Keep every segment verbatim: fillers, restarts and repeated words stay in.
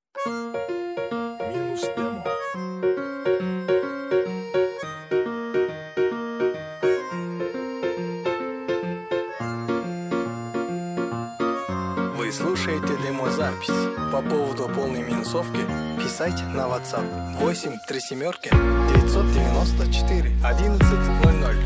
Минус демо. Вы слушаете демозапись. По поводу полной минусовки писайте на WhatsApp восемь три семерки девятьсот девяносто четыре одиннадцать ноль ноль.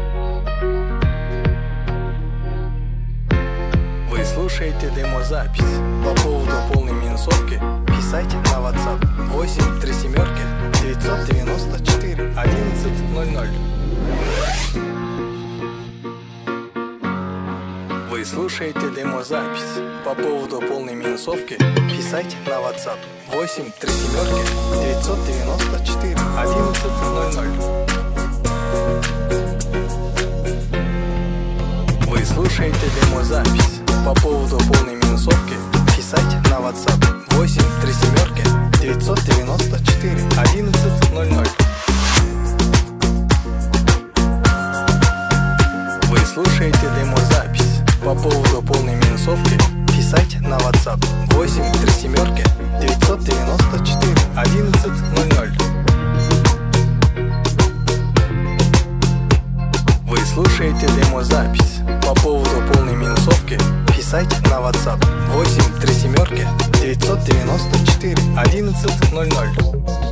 Вы слушаете демозапись. По поводу полной минусовки писайте на WhatsApp восемь три семерки девятьсот девяносто четыре одиннадцать ноль ноль. Вы слушаете демозапись. По поводу полной минусовки писайте на WhatsApp восемь три семерки девятьсот девяносто четыре одиннадцать ноль ноль. Вы слушаете демозапись. По поводу полной минусовки писайте на WhatsApp восемь три семерки девятьсот девяносто четыре одиннадцать ноль ноль. Вы слушаете демозапись. По поводу полной минусовки писайте на WhatsApp восемь три семерки девятьсот девяносто четыре одиннадцать ноль ноль. Вы слушаете демозапись. По поводу полной минусовки писайте на WhatsApp восемь три семерки девятьсот девяносто четыре одиннадцать ноль ноль.